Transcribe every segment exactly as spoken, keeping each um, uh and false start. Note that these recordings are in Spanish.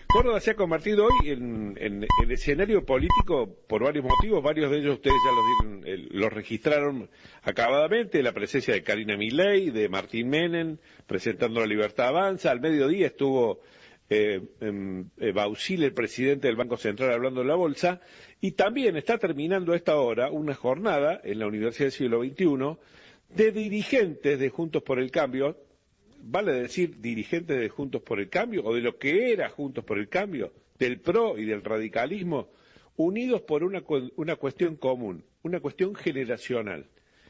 Córdoba se ha convertido hoy en, en, en escenario político por varios motivos, varios de ellos ustedes ya los, dieron, eh, los registraron acabadamente, la presencia de Karina Milei, de Martín Menem, presentando La Libertad Avanza. Al mediodía estuvo eh, eh, Bauzile, el presidente del Banco Central, hablando de la bolsa, y también está terminando a esta hora una jornada en la Universidad del Siglo veintiuno de dirigentes de Juntos por el Cambio, vale decir dirigentes de Juntos por el Cambio, o de lo que era Juntos por el Cambio, del P R O y del radicalismo, unidos por una, una cuestión común, una cuestión generacional.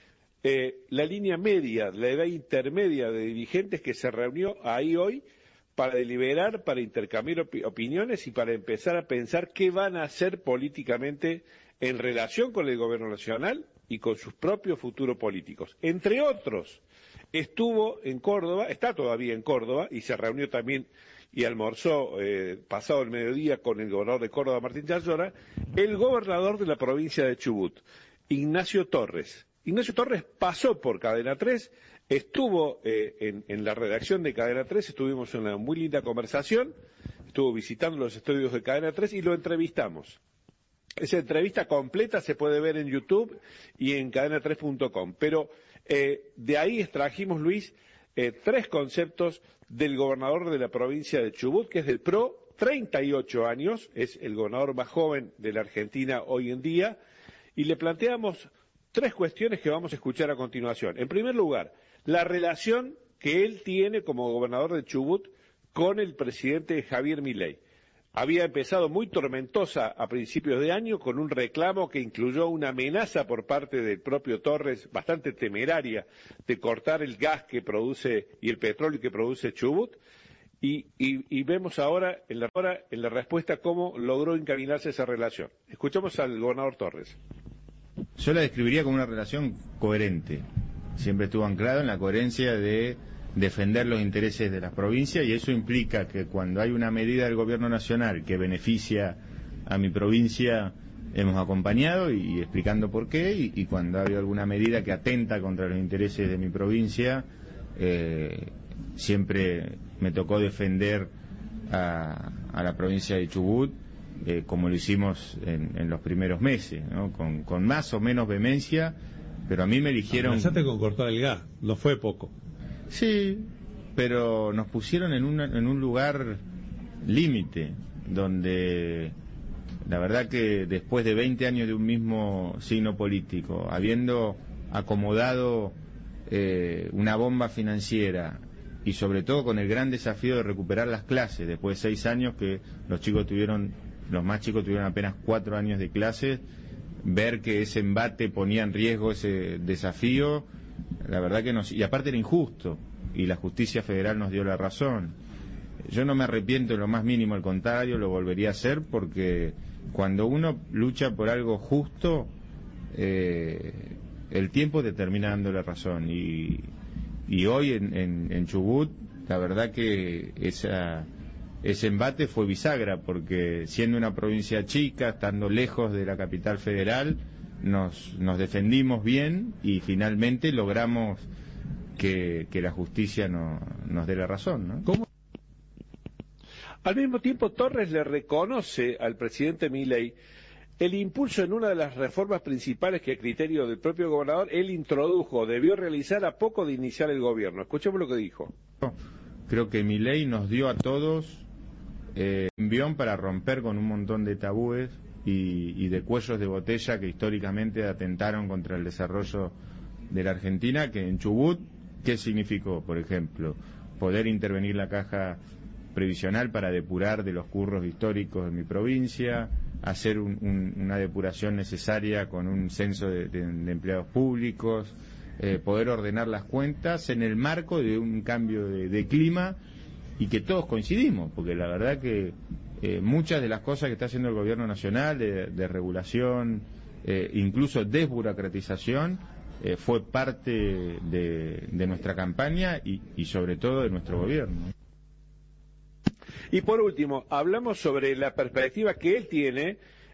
Eh, la línea media, la edad intermedia de dirigentes que se reunió ahí hoy para deliberar, para intercambiar op opiniones y para empezar a pensar qué van a hacer políticamente en relación con el gobierno nacional y con sus propios futuros políticos. Entre otros, estuvo en Córdoba, está todavía en Córdoba, y se reunió también y almorzó eh, pasado el mediodía con el gobernador de Córdoba, Martín Chayora, el gobernador de la provincia de Chubut, Ignacio Torres. Ignacio Torres pasó por Cadena tres, estuvo eh, en, en la redacción de Cadena tres, estuvimos en una muy linda conversación, estuvo visitando los estudios de Cadena tres y lo entrevistamos. Esa entrevista completa se puede ver en YouTube y en cadena tres punto com, pero eh, de ahí extrajimos, Luis, eh, tres conceptos del gobernador de la provincia de Chubut, que es del P R O, treinta y ocho años, es el gobernador más joven de la Argentina hoy en día, y le planteamos tres cuestiones que vamos a escuchar a continuación. En primer lugar, la relación que él tiene como gobernador de Chubut con el presidente Javier Milei. Había empezado muy tormentosa a principios de año con un reclamo que incluyó una amenaza por parte del propio Torres, bastante temeraria, de cortar el gas que produce y el petróleo que produce Chubut, y, y, y vemos ahora en, la, ahora en la respuesta cómo logró encaminarse esa relación. Escuchamos al gobernador Torres. Yo la describiría como una relación coherente. Siempre estuvo anclado en la coherencia de defender los intereses de las provincias, y eso implica que cuando hay una medida del gobierno nacional que beneficia a mi provincia, hemos acompañado y, y explicando por qué, y, y cuando ha habido alguna medida que atenta contra los intereses de mi provincia, eh, siempre me tocó defender a, a la provincia de Chubut, eh, como lo hicimos en, en los primeros meses, ¿no? Con, con más o menos vehemencia, pero a mí me eligieron... Amenazaste con cortar el gas, no fue poco. Sí, pero nos pusieron en, una, en un lugar límite, donde la verdad que después de veinte años de un mismo signo político, habiendo acomodado eh, una bomba financiera y sobre todo con el gran desafío de recuperar las clases, después de seis años que los chicos tuvieron, los más chicos tuvieron apenas cuatro años de clases, ver que ese embate ponía en riesgo ese desafío, la verdad que nos... Y aparte era injusto, y la justicia federal nos dio la razón. Yo no me arrepiento en lo más mínimo, al contrario, lo volvería a hacer, porque cuando uno lucha por algo justo, eh, el tiempo te termina dando la razón. Y, y hoy en, en, en Chubut, la verdad que esa, ese embate fue bisagra, porque siendo una provincia chica, estando lejos de la capital federal, Nos, nos defendimos bien y finalmente logramos que, que la justicia no, nos dé la razón, ¿no? ¿Cómo? Al mismo tiempo, Torres le reconoce al presidente Milei el impulso en una de las reformas principales que, a criterio del propio gobernador, él introdujo, debió realizar a poco de iniciar el gobierno. Escuchemos lo que dijo. Creo que Milei nos dio a todos eh, un envión para romper con un montón de tabúes Y, y de cuellos de botella que históricamente atentaron contra el desarrollo de la Argentina, que en Chubut, ¿qué significó? Por ejemplo, poder intervenir la caja previsional para depurar de los curros históricos de mi provincia, hacer un, un, una depuración necesaria con un censo de, de, de empleados públicos, eh, poder ordenar las cuentas en el marco de un cambio de, de clima, y que todos coincidimos, porque la verdad que Eh, muchas de las cosas que está haciendo el gobierno nacional de, de regulación, eh, incluso desburocratización, eh, fue parte de, de nuestra campaña y, y sobre todo de nuestro gobierno. Y por último, hablamos sobre la perspectiva que él tiene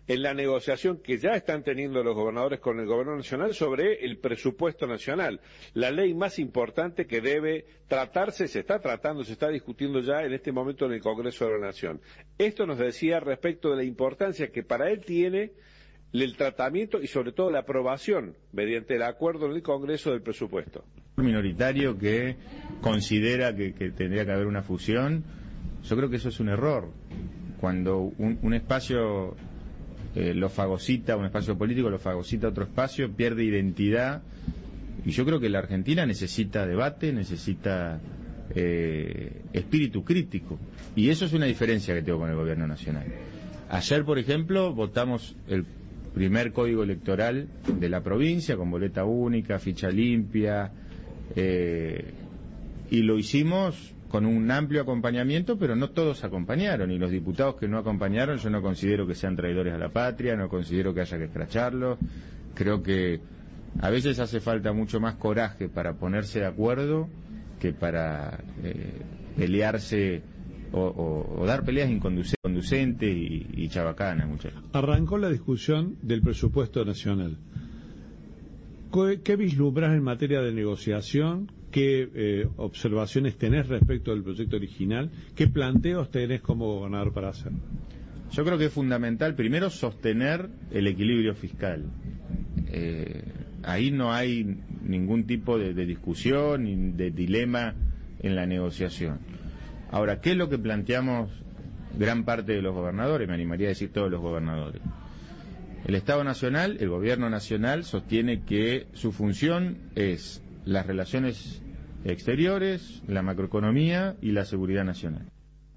en la negociación que ya están teniendo los gobernadores con el gobierno nacional sobre el presupuesto nacional, la ley más importante que debe tratarse, se está tratando, se está discutiendo ya en este momento en el Congreso de la Nación. Esto nos decía respecto de la importancia que para él tiene el tratamiento y sobre todo la aprobación mediante el acuerdo en el Congreso del presupuesto. Minoritario que considera que, que tendría que haber una fusión, yo creo que eso es un error. Cuando un, un espacio eh, lo fagocita, un espacio político lo fagocita otro espacio, pierde identidad, y yo creo que la Argentina necesita debate, necesita eh, espíritu crítico, y eso es una diferencia que tengo con el gobierno nacional. Ayer, por ejemplo, votamos el primer código electoral de la provincia, con boleta única, ficha limpia, eh, y lo hicimos con un amplio acompañamiento, pero no todos acompañaron, y los diputados que no acompañaron yo no considero que sean traidores a la patria, no considero que haya que escracharlos. Creo que a veces hace falta mucho más coraje para ponerse de acuerdo que para eh, pelearse o, o, o dar peleas inconducentes y, y chabacanas muchas veces. Arrancó la discusión del presupuesto nacional. ¿Qué vislumbras en materia de negociación? ¿Qué eh, observaciones tenés respecto del proyecto original? ¿Qué planteos tenés como gobernador para hacer? Yo creo que es fundamental, primero, sostener el equilibrio fiscal. Eh, ahí no hay ningún tipo de, de discusión ni de dilema en la negociación. Ahora, ¿qué es lo que planteamos gran parte de los gobernadores? Me animaría a decir todos los gobernadores. El Estado Nacional, el Gobierno Nacional, sostiene que su función es las relaciones exteriores, la macroeconomía y la seguridad nacional.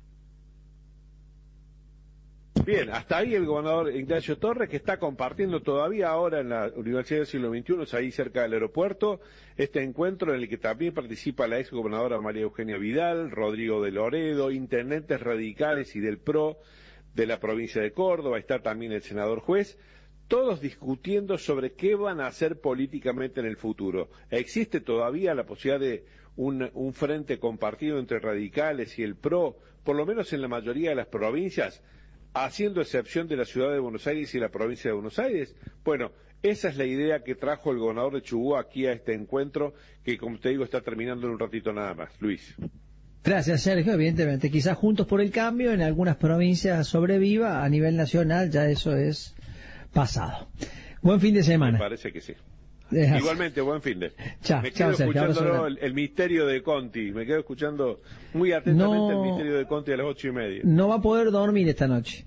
Bien, hasta ahí el gobernador Ignacio Torres, que está compartiendo todavía ahora en la Universidad del Siglo veintiuno, es ahí cerca del aeropuerto, este encuentro en el que también participa la ex gobernadora María Eugenia Vidal, Rodrigo de Loredo, intendentes radicales y del P R O de la provincia de Córdoba, está también el senador Juez, todos discutiendo sobre qué van a hacer políticamente en el futuro. ¿Existe todavía la posibilidad de un, un frente compartido entre radicales y el P R O, por lo menos en la mayoría de las provincias, haciendo excepción de la ciudad de Buenos Aires y la provincia de Buenos Aires? Bueno, esa es la idea que trajo el gobernador de Chubut aquí a este encuentro, que como te digo está terminando en un ratito nada más. Luis. Gracias, Sergio. Evidentemente, quizás Juntos por el Cambio en algunas provincias sobreviva, a nivel nacional ya eso es pasado. Buen fin de semana. Me parece que sí. Dejas. Igualmente, buen fin de. Chao, me quedo chao, escuchando el, el misterio de Conti, me quedo escuchando muy atentamente no, el misterio de Conti a las ocho y media. No va a poder dormir esta noche.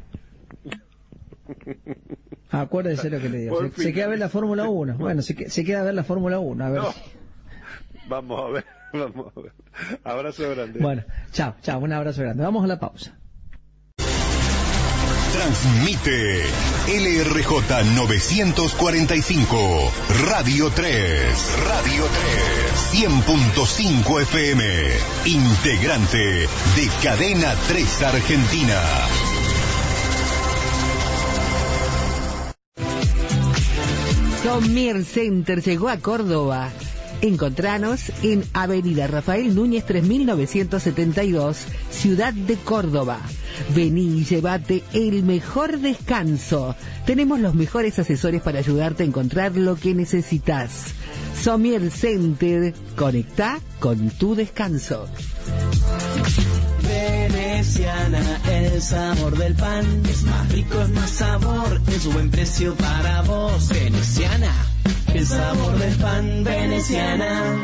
Acuérdese lo que le digo. Se, se queda a ver la Fórmula uno. Bueno, se, se queda a ver la Fórmula uno. A ver. No. Vamos a ver, vamos a ver. Abrazo grande. Bueno, chao, chao, un abrazo grande. Vamos a la pausa. Transmite L R J novecientos cuarenta y cinco, Radio tres, Radio tres, cien punto cinco F M, integrante de Cadena tres Argentina. Somier Center llegó a Córdoba. Encontranos en Avenida Rafael Núñez tres mil novecientos setenta y dos, Ciudad de Córdoba. Vení y llévate el mejor descanso. Tenemos los mejores asesores para ayudarte a encontrar lo que necesitas. Somier Center, conectá con tu descanso. Veneciana, el sabor del pan es más rico, es más sabor, es buen precio para vos. Veneciana, el sabor del pan. Veneciana.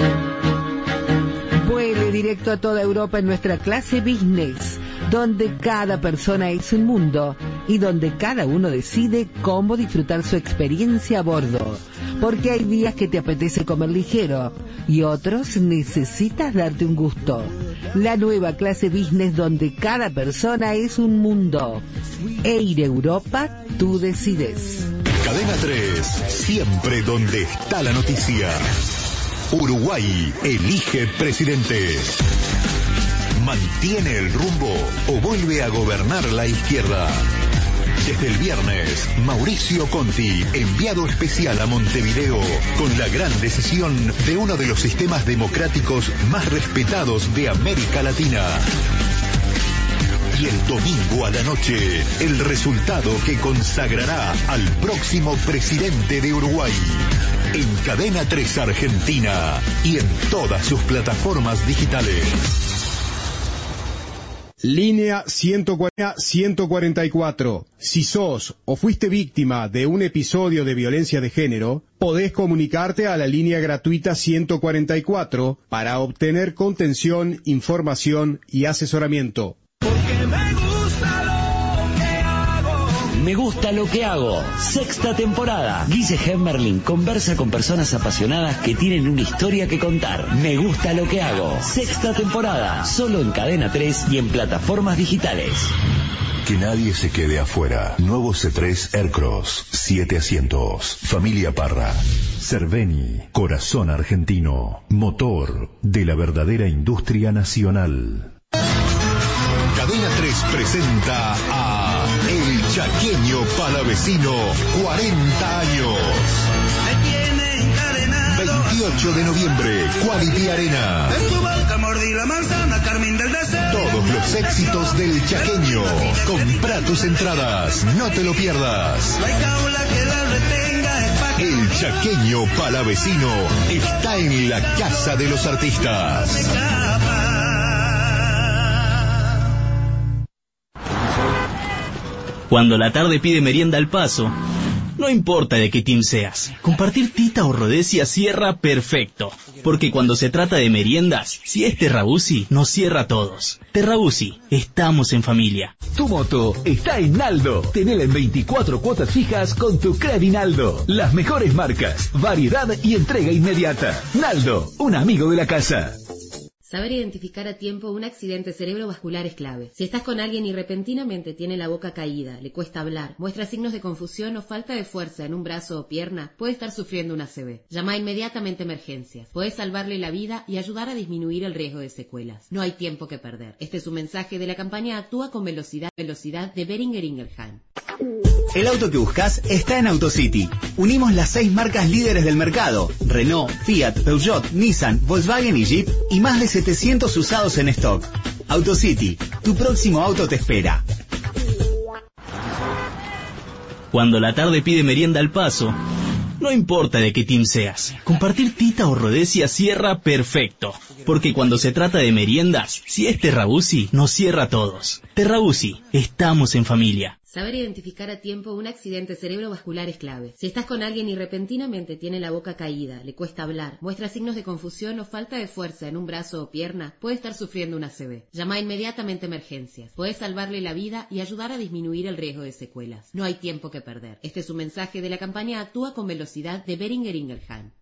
Vuele directo a toda Europa en nuestra clase business, donde cada persona es un mundo y donde cada uno decide cómo disfrutar su experiencia a bordo. Porque hay días que te apetece comer ligero y otros necesitas darte un gusto. La nueva clase business donde cada persona es un mundo. Air Europa, tú decides. Cadena tres, siempre donde está la noticia. Uruguay elige presidente. ¿Mantiene el rumbo o vuelve a gobernar la izquierda? Desde el viernes, Mauricio Conti, enviado especial a Montevideo, con la gran decisión de uno de los sistemas democráticos más respetados de América Latina. Y el domingo a la noche, el resultado que consagrará al próximo presidente de Uruguay. En Cadena tres Argentina y en todas sus plataformas digitales. Línea ciento cuarenta y cuatro. Si sos o fuiste víctima de un episodio de violencia de género, podés comunicarte a la línea gratuita ciento cuarenta y cuatro para obtener contención, información y asesoramiento. Porque me gusta lo que hago. Me gusta lo que hago. Sexta temporada. Guille Hemmerling conversa con personas apasionadas que tienen una historia que contar. Me gusta lo que hago. Sexta temporada. Solo en Cadena tres y en plataformas digitales. Que nadie se quede afuera. Nuevo C tres Aircross. Siete asientos. Familia Parra. Cerveni. Corazón argentino. Motor de la verdadera industria nacional. Cadena tres presenta a El Chaqueño Palavecino, cuarenta años. veintiocho de noviembre, Quality Arena. Todos los éxitos del Chaqueño. Comprá tus entradas, no te lo pierdas. El Chaqueño Palavecino está en la Casa de los Artistas. Cuando la tarde pide merienda al paso, no importa de qué team seas, compartir tita o rodesia cierra perfecto. Porque cuando se trata de meriendas, si es Terrabusi, nos cierra a todos. Terrabusi, estamos en familia. Tu moto está en Naldo. Tenela en veinticuatro cuotas fijas con tu Credit Naldo. Las mejores marcas, variedad y entrega inmediata. Naldo, un amigo de la casa. Saber identificar a tiempo un accidente cerebrovascular es clave. Si estás con alguien y repentinamente tiene la boca caída, le cuesta hablar, muestra signos de confusión o falta de fuerza en un brazo o pierna, puede estar sufriendo una A C V. Llama inmediatamente a emergencias. Podés salvarle la vida y ayudar a disminuir el riesgo de secuelas. No hay tiempo que perder. Este es un mensaje de la campaña Actúa con Velocidad, Velocidad de Boehringer Ingelheim. El auto que buscas está en AutoCity. Unimos las seis marcas líderes del mercado: Renault, Fiat, Peugeot, Nissan, Volkswagen y Jeep, y más de setecientos usados en stock. AutoCity, tu próximo auto te espera. Cuando la tarde pide merienda al paso, no importa de qué team seas, compartir tita o rodesia cierra perfecto. Porque cuando se trata de meriendas, si es Terrabusi, nos cierra a todos. Terrabusi, estamos en familia. Saber identificar a tiempo un accidente cerebrovascular es clave. Si estás con alguien y repentinamente tiene la boca caída, le cuesta hablar, muestra signos de confusión o falta de fuerza en un brazo o pierna, puede estar sufriendo una A C V. Llama inmediatamente a emergencias. Podés salvarle la vida y ayudar a disminuir el riesgo de secuelas. No hay tiempo que perder. Este es un mensaje de la campaña Actúa con Velocidad de Boehringer Ingelheim.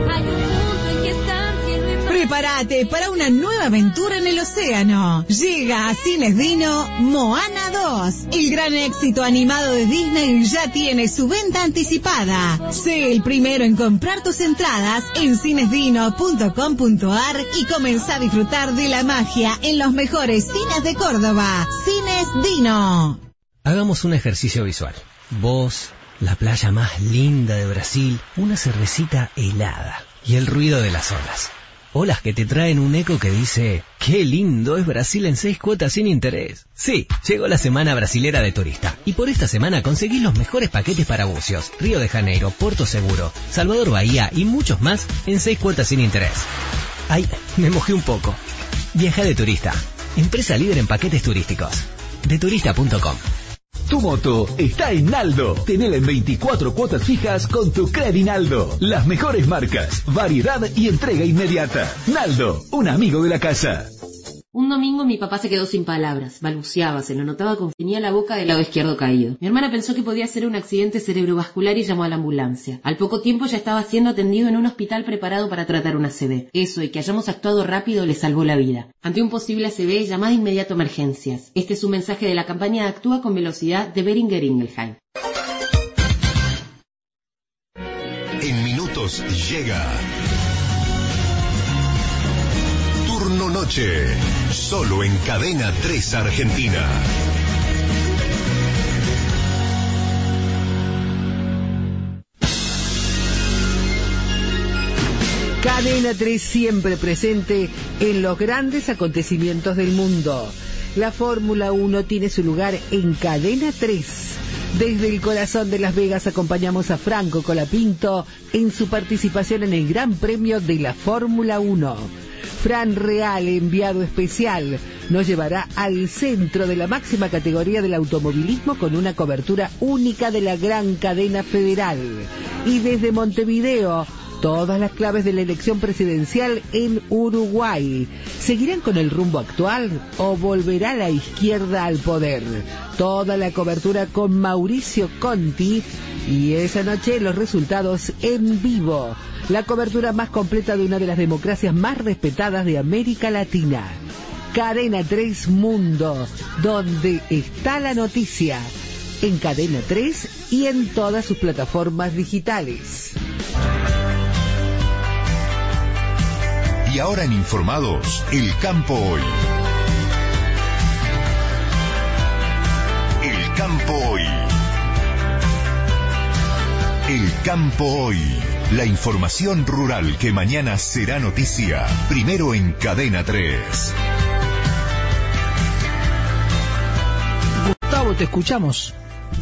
Prepárate para una nueva aventura en el océano. Llega a Cines Dino Moana dos. El gran éxito animado de Disney ya tiene su venta anticipada. Sé el primero en comprar tus entradas en cinesdino punto com punto ar y comenzá a disfrutar de la magia en los mejores cines de Córdoba. Cines Dino. Hagamos un ejercicio visual. Vos, la playa más linda de Brasil, una cervecita helada y el ruido de las olas. Olas que te traen un eco que dice: ¡qué lindo es Brasil en seis cuotas sin interés! Sí, llegó la semana brasilera de turista. Y por esta semana conseguís los mejores paquetes para bucios, Río de Janeiro, Porto Seguro, Salvador Bahía y muchos más en seis cuotas sin interés. ¡Ay, me mojé un poco! Viaja de Turista, empresa líder en paquetes turísticos. de turista punto com. Tu moto está en Naldo. Tenela en veinticuatro cuotas fijas con tu Credit Naldo. Las mejores marcas, variedad y entrega inmediata. Naldo, un amigo de la casa. Un domingo mi papá se quedó sin palabras, balbuceaba, se lo notaba como tenía la boca del lado izquierdo caído. Mi hermana pensó que podía ser un accidente cerebrovascular y llamó a la ambulancia. Al poco tiempo ya estaba siendo atendido en un hospital preparado para tratar una A C V. Eso y que hayamos actuado rápido le salvó la vida. Ante un posible A C V, llamá de inmediato a emergencias. Este es un mensaje de la campaña Actúa con Velocidad de Boehringer Ingelheim. En minutos llega Turno Noche, solo en Cadena tres Argentina. Cadena tres siempre presente en los grandes acontecimientos del mundo. La Fórmula uno tiene su lugar en Cadena tres. Desde el corazón de Las Vegas acompañamos a Franco Colapinto en su participación en el Gran Premio de la Fórmula uno. Fran Real, enviado especial, nos llevará al centro de la máxima categoría del automovilismo con una cobertura única de la gran cadena federal. Y desde Montevideo, todas las claves de la elección presidencial en Uruguay. ¿Seguirán con el rumbo actual o volverá la izquierda al poder? Toda la cobertura con Mauricio Conti y esa noche los resultados en vivo. La cobertura más completa de una de las democracias más respetadas de América Latina. Cadena tres Mundo, donde está la noticia. En Cadena tres y en todas sus plataformas digitales. Y ahora en Informados, El Campo Hoy. El Campo Hoy. El Campo Hoy. La información rural que mañana será noticia. Primero en Cadena tres. Gustavo, te escuchamos.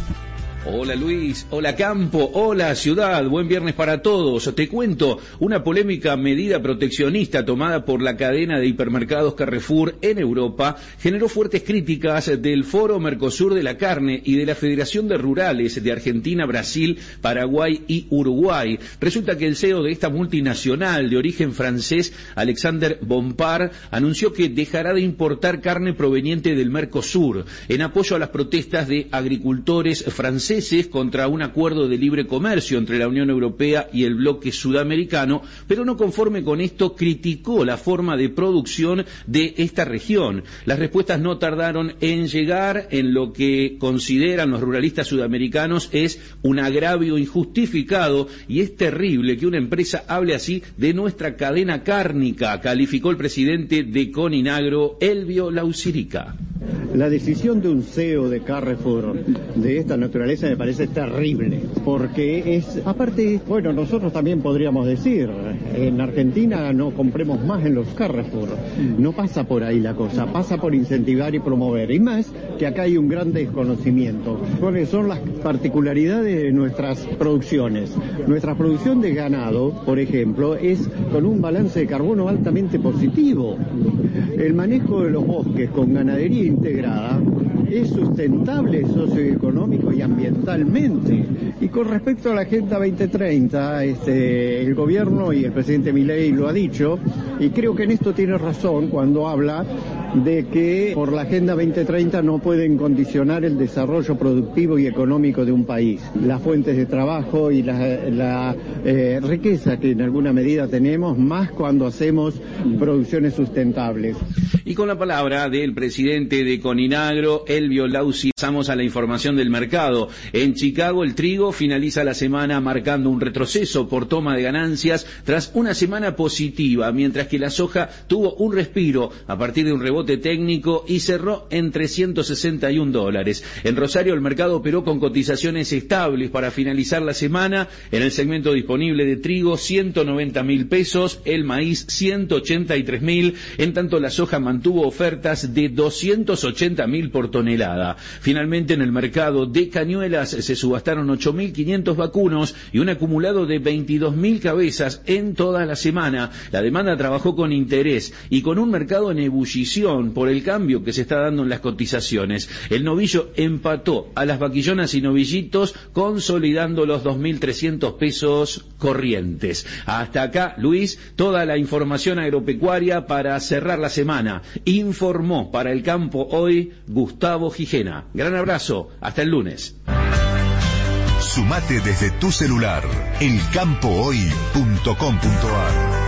Hola Luis, hola Campo, hola Ciudad, buen viernes para todos. Te cuento, una polémica medida proteccionista tomada por la cadena de hipermercados Carrefour en Europa generó fuertes críticas del Foro Mercosur de la Carne y de la Federación de Rurales de Argentina, Brasil, Paraguay y Uruguay. Resulta que el C E O de esta multinacional de origen francés, Alexander Bompard, anunció que dejará de importar carne proveniente del Mercosur en apoyo a las protestas de agricultores franceses contra un acuerdo de libre comercio entre la Unión Europea y el bloque sudamericano, pero no conforme con esto criticó la forma de producción de esta región. Las respuestas no tardaron en llegar. En lo que consideran los ruralistas sudamericanos es un agravio injustificado y es terrible que una empresa hable así de nuestra cadena cárnica, calificó el presidente de Coninagro, Elvio Laucirica. La decisión de un C E O de Carrefour de esta naturaleza me parece terrible, porque es, aparte, bueno, nosotros también podríamos decir, en Argentina no compremos más en los Carrefour, no pasa por ahí la cosa, pasa por incentivar y promover, y más que acá hay un gran desconocimiento. ¿Cuáles son las particularidades de nuestras producciones? Nuestra producción de ganado, por ejemplo, es con un balance de carbono altamente positivo. El manejo de los bosques con ganadería integrada es sustentable socioeconómico y ambientalmente. Y con respecto a la Agenda veinte treinta, este, el gobierno y el presidente Milei lo ha dicho, y creo que en esto tiene razón cuando habla de que por la Agenda veinte treinta no pueden condicionar el desarrollo productivo y económico de un país. Las fuentes de trabajo y la, la eh, riqueza que en alguna medida tenemos, más cuando hacemos producciones sustentables. Y con la palabra del presidente de Coninagro, Elvio Lauci, pasamos a la información del mercado. En Chicago el trigo finaliza la semana marcando un retroceso por toma de ganancias tras una semana positiva, mientras que la soja tuvo un respiro a partir de un rebote técnico y cerró en trescientos sesenta y un dólares. En Rosario el mercado operó con cotizaciones estables para finalizar la semana. En el segmento disponible de trigo, ciento noventa mil pesos, el maíz ciento ochenta y tres mil, en tanto la soja mantuvo ofertas de doscientos ochenta mil por tonelada. Finalmente en el mercado de cañuelas se subastaron ocho mil quinientos vacunos y un acumulado de veintidós mil cabezas en toda la semana. La demanda trabajó con interés y con un mercado en ebullición por el cambio que se está dando en las cotizaciones. El novillo empató a las vaquillonas y novillitos, consolidando los dos mil trescientos pesos corrientes. Hasta acá, Luis, toda la información agropecuaria para cerrar la semana. Informó para El Campo Hoy Gustavo Gijena. Gran abrazo, hasta el lunes. Sumate desde tu celular, el campo hoy punto com punto ar.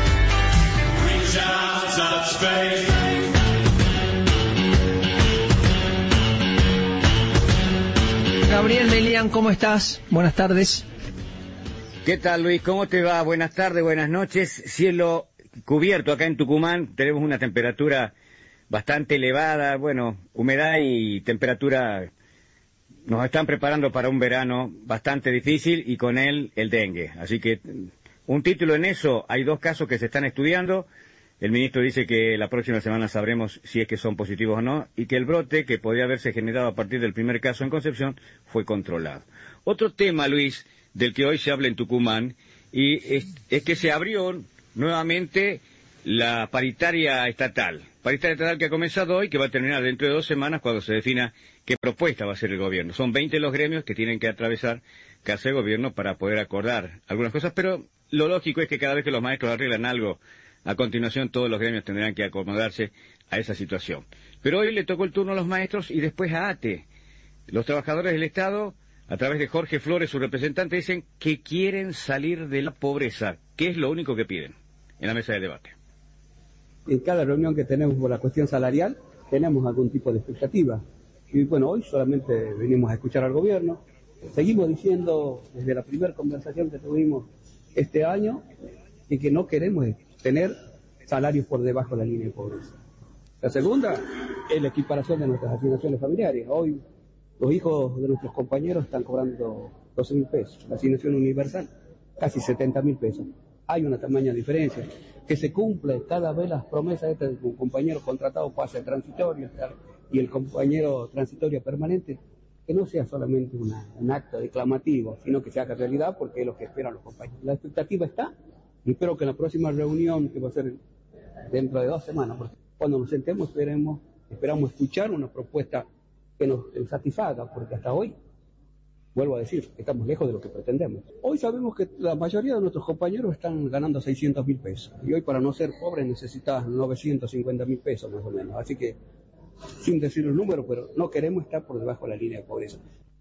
Gabriel Melián, ¿cómo estás? Buenas tardes. ¿Qué tal, Luis? ¿Cómo te va? Buenas tardes, buenas noches. Cielo cubierto acá en Tucumán, tenemos una temperatura bastante elevada, bueno, humedad y temperatura nos están preparando para un verano bastante difícil y con él el dengue. Así que un título en eso, hay dos casos que se están estudiando El ministro dice que la próxima semana sabremos si es que son positivos o no, y que el brote que podría haberse generado a partir del primer caso en Concepción fue controlado. Otro tema, Luis, del que hoy se habla en Tucumán, y es, es que se abrió nuevamente la paritaria estatal. Paritaria estatal que ha comenzado hoy, que va a terminar dentro de dos semanas cuando se defina qué propuesta va a hacer el gobierno. Son veinte los gremios que tienen que atravesar casa de gobierno para poder acordar algunas cosas, pero lo lógico es que cada vez que los maestros arreglan algo, a continuación todos los gremios tendrán que acomodarse a esa situación. Pero hoy le tocó el turno a los maestros y después a ATE. Los trabajadores del Estado, a través de Jorge Flores, su representante, dicen que quieren salir de la pobreza, que es lo único que piden en la mesa de debate. En cada reunión que tenemos por la cuestión salarial, tenemos algún tipo de expectativa. Y bueno, hoy solamente venimos a escuchar al gobierno. Seguimos diciendo desde la primera conversación que tuvimos este año y que no queremos tener salarios por debajo de la línea de pobreza. La segunda es la equiparación de nuestras asignaciones familiares. Hoy los hijos de nuestros compañeros están cobrando doce mil pesos, la asignación universal casi setenta mil pesos. Hay una tamaña diferencia. Que se cumple cada vez las promesas de que un compañero contratado pase transitorio y el compañero transitorio permanente, que no sea solamente una, un acto declamativo, sino que se haga realidad porque es lo que esperan los compañeros. La expectativa está, y espero que en la próxima reunión, que va a ser dentro de dos semanas, porque cuando nos sentemos esperemos, esperamos escuchar una propuesta que nos satisfaga, porque hasta hoy, vuelvo a decir, estamos lejos de lo que pretendemos. Hoy sabemos que la mayoría de nuestros compañeros están ganando seiscientos mil pesos, y hoy para no ser pobres necesitas novecientos cincuenta mil pesos más o menos, así que, sin decir un número, pero no queremos estar por debajo de la línea de pobreza.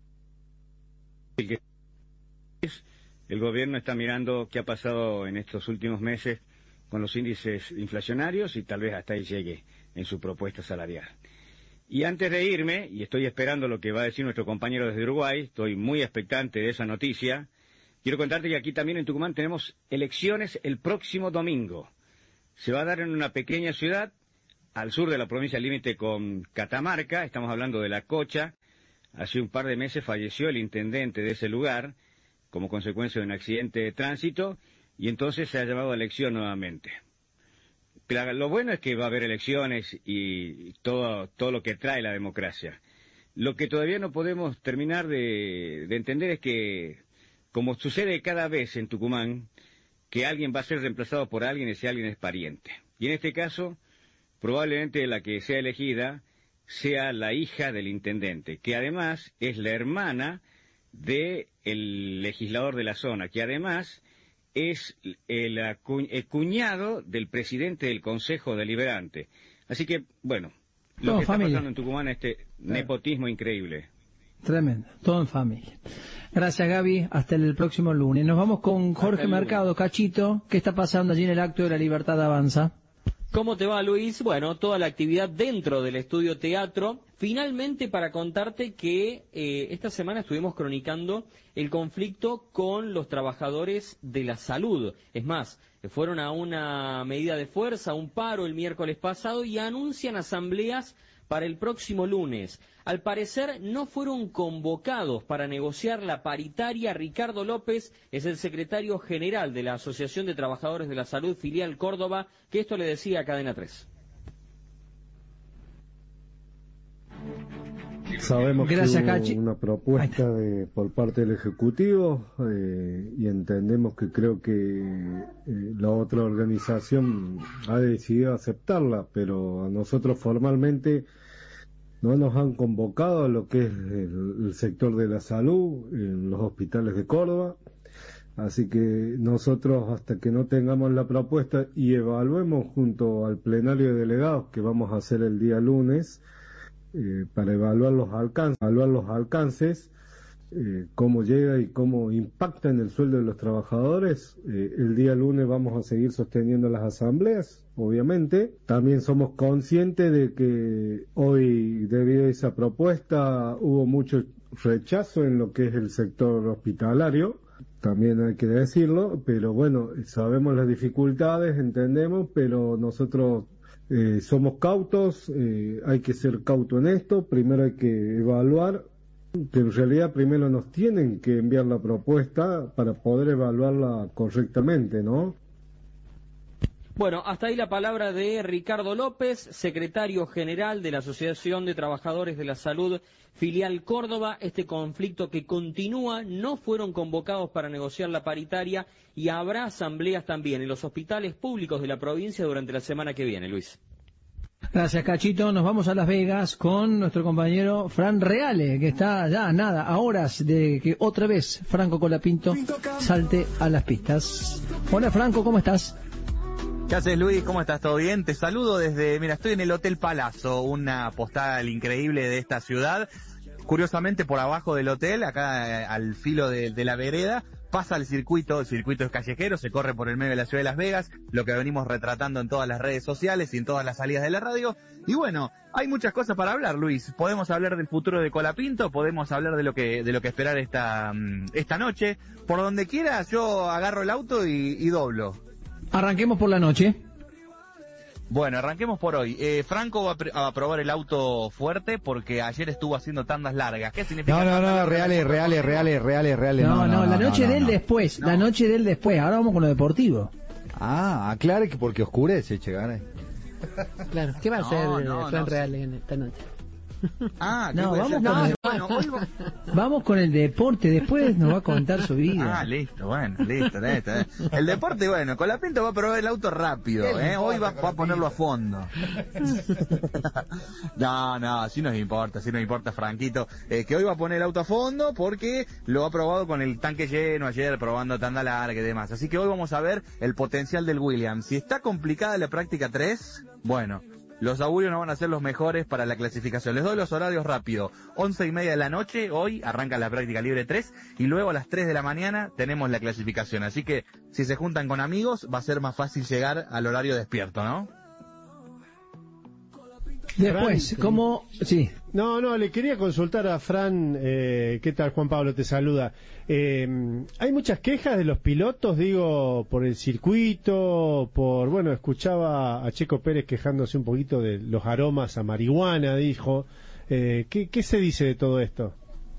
El gobierno está mirando qué ha pasado en estos últimos meses con los índices inflacionarios y tal vez hasta ahí llegue en su propuesta salarial. Y antes de irme, y estoy esperando lo que va a decir nuestro compañero desde Uruguay, estoy muy expectante de esa noticia, quiero contarte que aquí también en Tucumán tenemos elecciones el próximo domingo. Se va a dar en una pequeña ciudad al sur de la provincia límite con Catamarca, estamos hablando de La Cocha. Hace un par de meses falleció el intendente de ese lugar como consecuencia de un accidente de tránsito y entonces se ha llamado a elección nuevamente. Pero lo bueno es que va a haber elecciones y todo, todo lo que trae la democracia. Lo que todavía no podemos terminar de, de entender es que, como sucede cada vez en Tucumán, que alguien va a ser reemplazado por alguien y ese alguien es pariente. Y en este caso, probablemente la que sea elegida sea la hija del intendente, que además es la hermana del legislador de la zona, que además es el, acu el cuñado del presidente del Consejo Deliberante. Así que, bueno, lo todo que familia. Está pasando en Tucumán es este nepotismo increíble. Tremendo, todo en familia. Gracias, Gaby, hasta el próximo lunes. Nos vamos con Jorge Mercado, Cachito. ¿Qué está pasando allí en el Acto de la Libertad Avanza? ¿Cómo te va, Luis? Bueno, toda la actividad dentro del estudio teatro. Finalmente, para contarte que eh, esta semana estuvimos cronicando el conflicto con los trabajadores de la salud. Es más, fueron a una medida de fuerza, a un paro el miércoles pasado y anuncian asambleas para el próximo lunes. Al parecer no fueron convocados para negociar la paritaria. Ricardo López es el secretario general de la Asociación de Trabajadores de la Salud, filial Córdoba, que esto le decía a Cadena tres. Sabemos Gracias, que hubo Cachi. una propuesta de, por parte del Ejecutivo eh, y entendemos que creo que eh, la otra organización ha decidido aceptarla, pero a nosotros formalmente no nos han convocado a lo que es el, el sector de la salud en los hospitales de Córdoba, así que nosotros hasta que no tengamos la propuesta y evaluemos junto al plenario de delegados que vamos a hacer el día lunes, Eh, para evaluar los alcances, evaluar los alcances, eh, cómo llega y cómo impacta en el sueldo de los trabajadores. Eh, el día lunes vamos a seguir sosteniendo las asambleas, obviamente. También somos conscientes de que hoy, debido a esa propuesta, hubo mucho rechazo en lo que es el sector hospitalario. También hay que decirlo, pero bueno, sabemos las dificultades, entendemos, pero nosotros Eh, somos cautos, eh, hay que ser cauto en esto, primero hay que evaluar, que en realidad primero nos tienen que enviar la propuesta para poder evaluarla correctamente, ¿no? Bueno, hasta ahí la palabra de Ricardo López, secretario general de la Asociación de Trabajadores de la Salud Filial Córdoba. Este conflicto que continúa, no fueron convocados para negociar la paritaria y habrá asambleas también en los hospitales públicos de la provincia durante la semana que viene, Luis. Gracias, Cachito. Nos vamos a Las Vegas con nuestro compañero Fran Reale, que está ya nada, a horas de que otra vez Franco Colapinto salte a las pistas. Hola, Franco, ¿cómo estás? ¿Qué haces, Luis? ¿Cómo estás? ¿Todo bien? Te saludo desde, mira, estoy en el Hotel Palazzo, una postal increíble de esta ciudad. Curiosamente, por abajo del hotel, acá eh, al filo de, de la vereda, pasa el circuito, el circuito es callejero, se corre por el medio de la ciudad de Las Vegas, lo que venimos retratando en todas las redes sociales y en todas las salidas de la radio. Y bueno, hay muchas cosas para hablar, Luis. Podemos hablar del futuro de Colapinto, podemos hablar de lo que de lo que esperar esta, esta noche. Por donde quieras, yo agarro el auto y, y doblo. Arranquemos por la noche. Bueno, arranquemos por hoy. Eh, Franco va a, pr- a probar el auto fuerte porque ayer estuvo haciendo tandas largas. ¿Qué significa? No, no, no, reales, reales, reales, reales, reales. No, No, no, no, la no, noche no, del no. después, la noche del después. Ahora vamos con lo deportivo. Ah, aclare que porque oscurece, che, gané. Claro, ¿qué va a No, hacer no, Fran no. Real en esta noche? Ah, No, ¿qué vamos puede con, ser? el, Bueno, hoy va- vamos con el deporte, después nos va a contar su vida. Ah, listo, bueno, listo, listo. eh. El deporte, bueno, Colapinto va a probar el auto rápido, ¿eh? Hoy va, va a ponerlo a fondo. No, no, sí nos importa, sí nos importa, Franquito, eh, que hoy va a poner el auto a fondo porque lo ha probado con el tanque lleno ayer, probando tanda larga y demás. Así que hoy vamos a ver el potencial del Williams. Si está complicada la práctica tres, bueno, los augurios no van a ser los mejores para la clasificación. Les doy los horarios rápido. Once y media de la noche, hoy arranca la práctica libre tres, y luego a las tres de la mañana tenemos la clasificación. Así que si se juntan con amigos, va a ser más fácil llegar al horario despierto, ¿no? Después, Fran, ¿cómo? Sí. No, no, le quería consultar a Fran, eh, ¿qué tal? Juan Pablo te saluda. Eh, hay muchas quejas de los pilotos, digo, por el circuito, por, bueno, escuchaba a Checo Pérez quejándose un poquito de los aromas a marihuana, dijo. Eh, ¿qué, ¿Qué se dice de todo esto?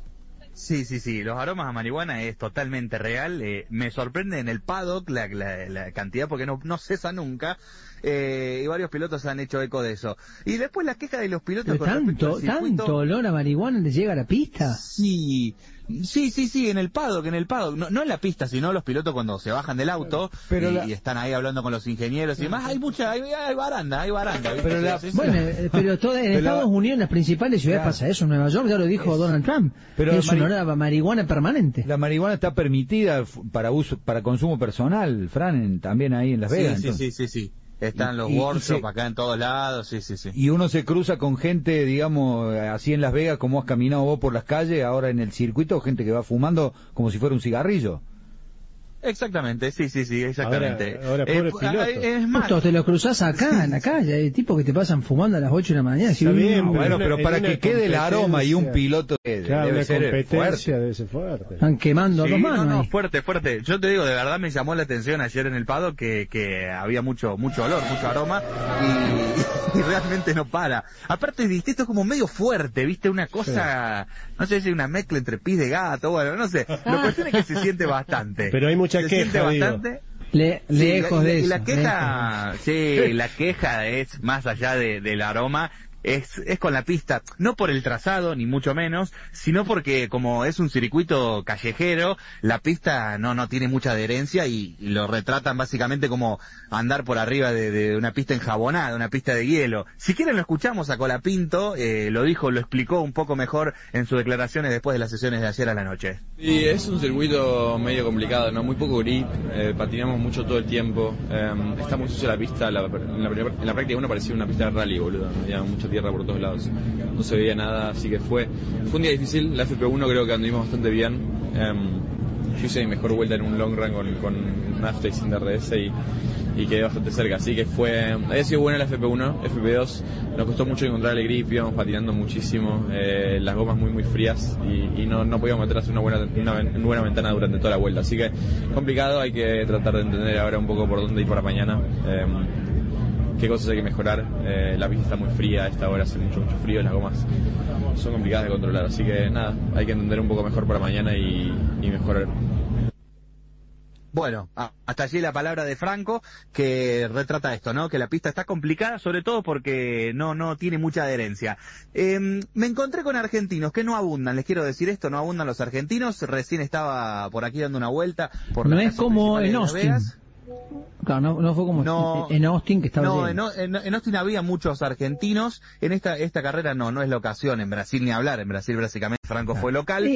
Sí, sí, sí, los aromas a marihuana es totalmente real. Eh, me sorprende en el paddock la, la, la cantidad, porque no, no cesa nunca. Eh, y varios pilotos han hecho eco de eso. Y después la queja de los pilotos Pero con respecto tanto, al circuito. tanto olor a marihuana les llega a la pista. Sí, sí, sí, sí, en el paddock, en el paddock, no, no en la pista, sino los pilotos cuando se bajan del auto Pero y, la- y están ahí hablando con los ingenieros y demás. Hay mucha, hay, hay baranda, hay baranda. ¿viste? Pero la- Sí, sí, sí. Bueno, eh, pero todo, en Pero- Estados Unidos, en las principales ciudades Claro. pasa eso. En Nueva York ya lo dijo Donald Trump. Pero es mari- un olor a marihuana permanente. La marihuana está permitida f- para uso, para consumo personal, Fran, en- también ahí en Las Sí, Vegas. sí, entonces. sí, sí, sí. Están Y- los y- y workshops se- acá en todos lados, sí, sí, sí. Y uno se cruza con gente, digamos, así en Las Vegas, como has caminado vos por las calles, ahora en el circuito, gente que va fumando como si fuera un cigarrillo. Exactamente, sí, sí, sí, exactamente. Ahora- ahora, pobre piloto. Es más, Justo te lo cruzás acá en la calle. Hay tipos que te pasan fumando a las ocho de la mañana. Está bien, No, pero bueno, en pero una- para en que una quede el aroma y un competencia- piloto que Claro, debe una ser competencia fuerte. debe ser fuerte. Están quemando a sí, dos no, manos. no, ahí. fuerte, fuerte. Yo te digo, de verdad me llamó la atención ayer en el Pado que, que había mucho mucho olor, mucho aroma y, y realmente no para. Aparte, viste, esto es como medio fuerte, viste, una cosa, no sé si una mezcla entre pis de gato, bueno, no sé. Lo cuestión es que se siente bastante. Pero hay mucha se queja, siente digo. bastante. Le- Sí, lejos y la, de y eso. la queja, lejos. sí, la queja es más allá de, del aroma, es, es con la pista, no por el trazado, ni mucho menos, sino porque como es un circuito callejero, la pista no, no tiene mucha adherencia y, y lo retratan básicamente como andar por arriba de, de una pista enjabonada, una pista de hielo. Si quieren lo escuchamos a Colapinto, eh, lo dijo, lo explicó un poco mejor en sus declaraciones después de las sesiones de ayer a la noche. Y es un circuito medio complicado, ¿no? Muy poco grip, eh, patinamos mucho todo el tiempo, eh, está muy sucia la pista, la- en, la, primer- en la práctica uno parecía una pista de rally, boludo, había mucha tierra por todos lados, no se veía nada, así que fue, fue un día difícil. La F P uno creo que anduvimos bastante bien, eh, yo hice mi mejor vuelta en un long run con, con nafta y sin D R S y, y quedé bastante cerca, así que fue, había sido buena la F P uno, F P dos, nos costó mucho encontrar el grip, íbamos patinando muchísimo, eh, las gomas muy muy frías y, y no, no podíamos meter hacer una buena, una, ven- buena ventana durante toda la vuelta, así que complicado, hay que tratar de entender ahora un poco por dónde ir para mañana, eh, qué cosas hay que mejorar, eh, la pista está muy fría, a esta hora hace mucho mucho frío, las gomas son complicadas de controlar, así que nada, hay que entender un poco mejor para mañana y, y mejorar. Bueno, hasta allí la palabra de Franco, que retrata esto, ¿no? Que la pista está complicada, sobre todo porque no no tiene mucha adherencia. Eh, me encontré con argentinos que no abundan, les quiero decir esto, no abundan los argentinos. Recién estaba por aquí dando una vuelta. Por no las es como en principales de Las Austin. Vegas. Claro, no, no fue como No, en Austin que estaba No, lleno. en, en, en Austin había muchos argentinos. En esta esta carrera no, no es la ocasión. En Brasil ni hablar. En Brasil básicamente Franco fue local.